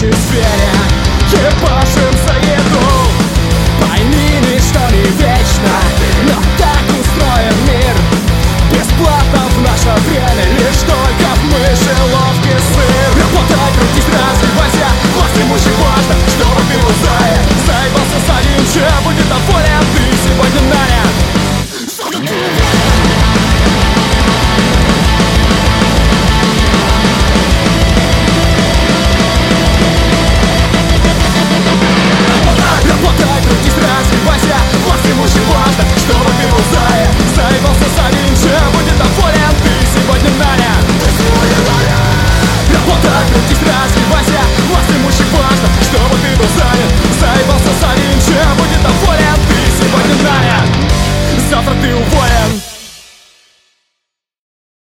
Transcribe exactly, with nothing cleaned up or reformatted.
рабочей сфере ебашим за еду. Пойми, ничто не вечно, но так устроен мир. Бесплатно в наше время лишь только в мышеловке сыр. Работай, крутись, развивайся, власть имущих важно, чтобы ты был зая. Заебался с одним, чем будет доволен, ты сегодня нанят. Работай, крутись, развивайся, власть имущих важно, чтобы ты был зая. Заебался с одним, чем будет доволен, ты сегодня нанят. Работай, крутись, развивайся, власть имущих важно, чтобы ты был занят. Заебался с одним, чем будет доволен, ты сегодня нанят. Завтра ты уволен.